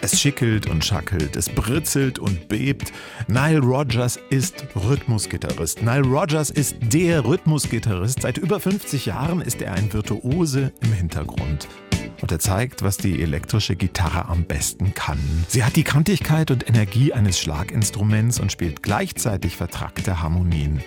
Es schickelt und schackelt, es britzelt und bebt. Nile Rodgers ist Rhythmusgitarrist. Nile Rodgers ist der Rhythmusgitarrist. Seit über 50 Jahren ist er ein Virtuose im Hintergrund. Und er zeigt, was die elektrische Gitarre am besten kann. Sie hat die Kantigkeit und Energie eines Schlaginstruments und spielt gleichzeitig vertrackte Harmonien.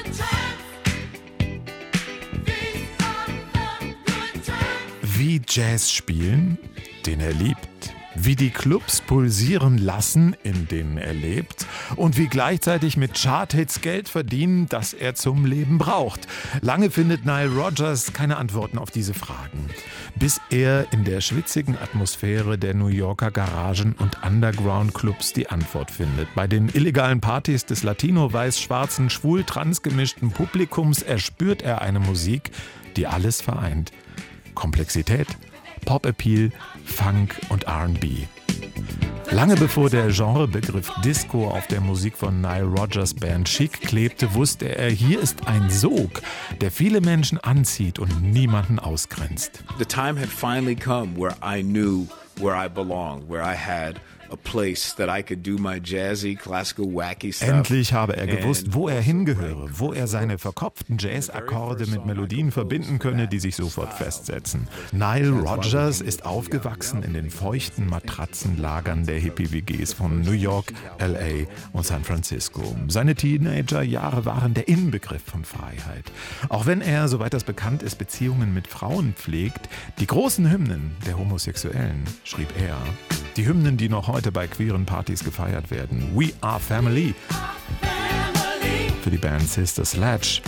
Wie Jazz spielen, den er liebt. Wie die Clubs pulsieren lassen, in denen er lebt. Und wie gleichzeitig mit Charthits Geld verdienen, das er zum Leben braucht. Lange findet Nile Rodgers keine Antworten auf diese Fragen. Bis er in der schwitzigen Atmosphäre der New Yorker Garagen und Underground-Clubs die Antwort findet. Bei den illegalen Partys des latino-weiß-schwarzen, schwul-trans gemischten Publikums erspürt er eine Musik, die alles vereint. Komplexität, Pop-Appeal, Funk und R&B. Lange bevor der Genrebegriff Disco auf der Musik von Nile Rodgers Band Chic klebte, wusste er, hier ist ein Sog, der viele Menschen anzieht und niemanden ausgrenzt. The time had finally come where I knew where I belonged, where I had a place that I could do my jazzy, classical, wacky stuff. Endlich habe er gewusst, wo er hingehöre, wo er seine verkopften Jazz-Akkorde mit Melodien verbinden könne, die sich sofort festsetzen. Nile Rodgers ist aufgewachsen in den feuchten Matratzenlagern der Hippie-WGs von New York, L.A. und San Francisco. Seine Teenagerjahre waren der Inbegriff von Freiheit. Auch wenn er, soweit das bekannt ist, Beziehungen mit Frauen pflegt, die großen Hymnen der Homosexuellen schrieb er. Die Hymnen, die noch heute bei queeren Partys gefeiert werden. We Are Family. Für die Band Sister Sledge.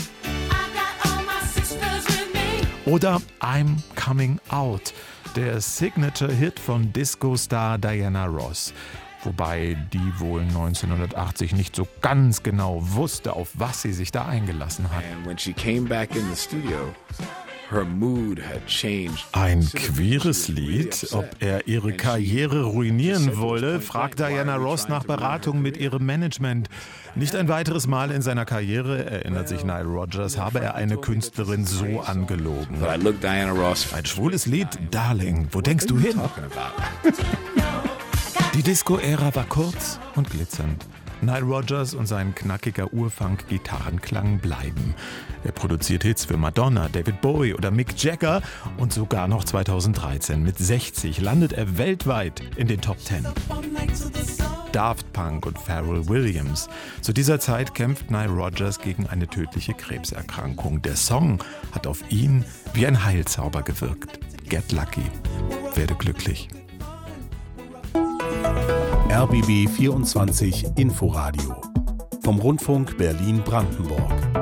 Oder I'm Coming Out, der Signature-Hit von Disco-Star Diana Ross. Wobei die wohl 1980 nicht so ganz genau wusste, auf was sie sich da eingelassen hat. And when she came back in the studio, her mood had changed. Ein queeres Lied? Ob er ihre Karriere ruinieren wolle, fragt Diana Ross nach Beratung mit ihrem Management. Nicht ein weiteres Mal in seiner Karriere, erinnert sich Nile Rodgers, habe er eine Künstlerin so angelogen. But I looked Diana Ross. Ein schwules Lied? Darling, wo denkst du hin? Die Disco-Ära war kurz und glitzernd. Nile Rodgers und sein knackiger Urfunk-Gitarrenklang bleiben. Er produziert Hits für Madonna, David Bowie oder Mick Jagger und sogar noch 2013 mit 60 landet er weltweit in den Top 10. Daft Punk und Pharrell Williams. Zu dieser Zeit kämpft Nile Rodgers gegen eine tödliche Krebserkrankung. Der Song hat auf ihn wie ein Heilzauber gewirkt. Get Lucky. Werde glücklich. RBB 24 Inforadio vom Rundfunk Berlin-Brandenburg.